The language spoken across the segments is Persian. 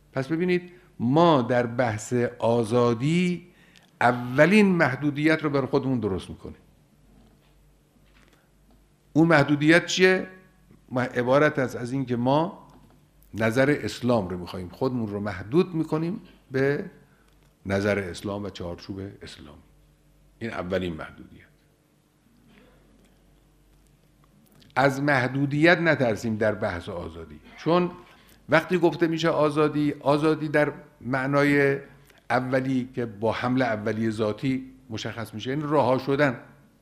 پس ببینید ما در بحث آزادی اولین محدودیت رو بر خودمون درست میکنیم. اون محدودیت چیه؟ عبارت است از این که ما نظر اسلام رو میخواییم، خودمون رو محدود میکنیم به نظر اسلام و چارچوب اسلام. این اولین محدودیت. از محدودیت نترسیم در بحث آزادی، چون وقتی گفته میشه آزادی، آزادی در معنای اولی که با حمله اولی ذاتی مشخص میشه، این رها شدن.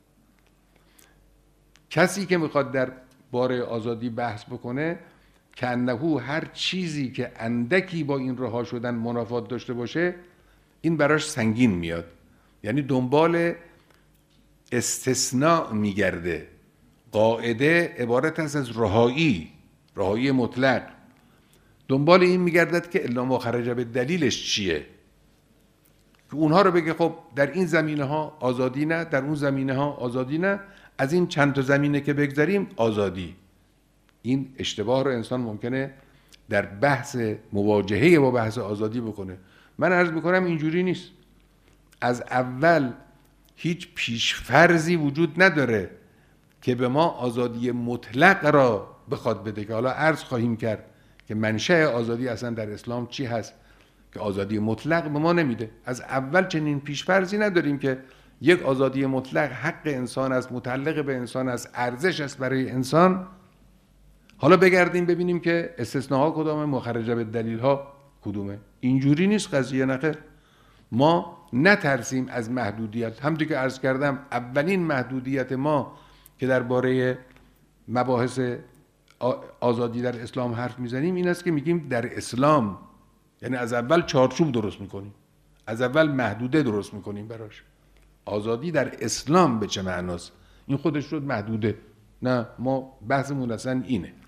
کسی که میخواد در باره آزادی بحث بکنه کأنه هر چیزی که اندکی با این رها شدن منافات داشته باشه این براش سنگین میاد، یعنی دنبال استثناء میگرده. قاعده عبارت است از رهایی مطلق، دنبال این میگردد که الا ما خرج به دلیلش چیه، که اونها رو بگه خب در این زمینه ها آزادی نه، در اون زمینه ها آزادی نه، از این چند تا زمینه که بگذاریم آزادی. این اشتباه رو انسان ممکنه در بحث مواجهه با بحث آزادی بکنه. من عرض میکنم اینجوری نیست. از اول هیچ پیشفرضی وجود نداره که به ما آزادی مطلق را بخواد بده، که حالا عرض خواهیم کرد که منشأ آزادی اصلا در اسلام چی هست که آزادی مطلق به ما نمیده. از اول چنین پیشفرضی نداریم که یک آزادی مطلق حق انسان است، متعلق به انسان است، ارزش است برای انسان. حالا بگردیم ببینیم که استثناها کدامه، مخرجه به دلیل ها کدومه. اینجوری نیست قضیه. نخیر، ما نترسیم از محدودیت. همونطور که عرض کردم اولین محدودیت ما که درباره مباحث آزادی در اسلام حرف میزنیم این است که میگیم در اسلام، یعنی از اول چارچوب درست میکنیم، از اول محدوده درست میکنیم براش. آزادی در اسلام به چه معناست؟ این خودش شد محدوده. نه، ما بحثمون اصلا اینه.